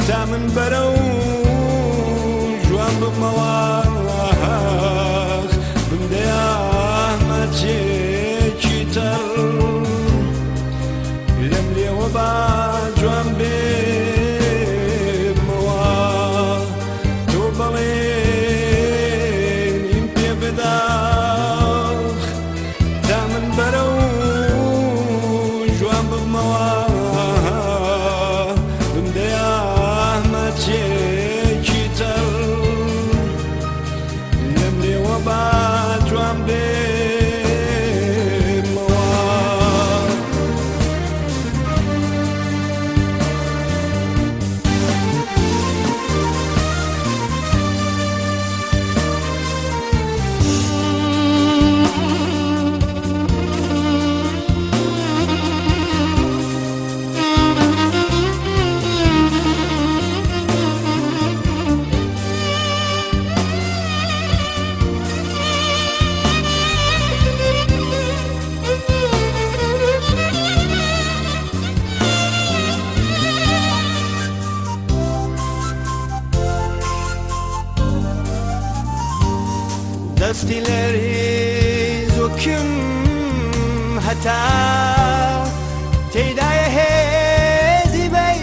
تا من بەرەو جوان بمەوە بمدەیە مەچێکی تەڕ لەم لێوە با جوان بێمەوە تۆ بەڵێنیم پێ بدە تا من بەرەو جوان بمەوە بمدەیە مەچێکی تەڕ لەم لێوە با جوان بێمەوە دەستی لەری زۆکم هەتا تێدایە هێزی بەی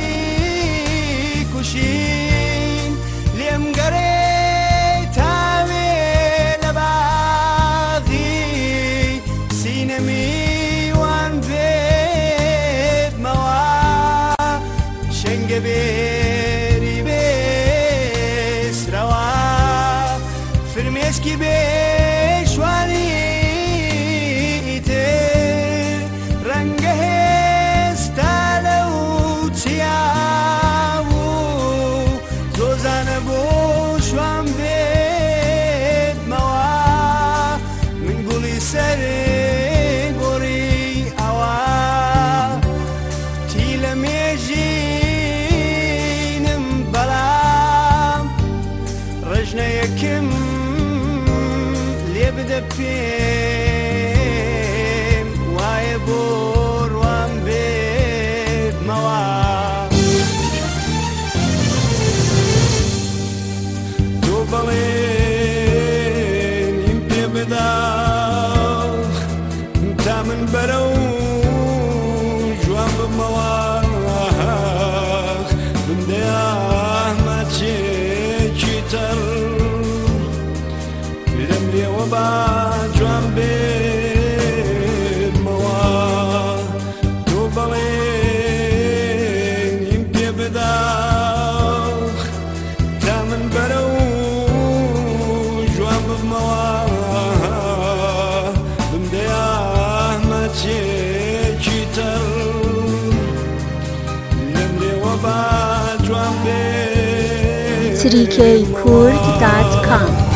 کوشین لێم گەڕێ تاوێ لە باغی سینەمی وان بێتمەوە شەنگە بێری بێسرەوە فرمێسکی بێشوانی تر ڕەنگە هێستا لەو چیا بوو زۆزانە بۆ شوان بێتمەوە من گوڵی سەر گۆڕی ئەوە تی لە مێژینم بەڵام ڕژنەیەکم لێ بدە پێم وایە بۆ ڕوان بێتمەوە تۆ بەڵێنیم پێ بدە تا من بەرەو جوان بمەوە بمدەیە مەچێکی تەڕ لەم لێوە با جوان بێمەوە تۆ بەڵێنیم پێ بدە تا من بەرەو جوان بمەوە بمدەیە مەچێکی تەڕ لەم لێوە با جوان بێ 3kkurd.com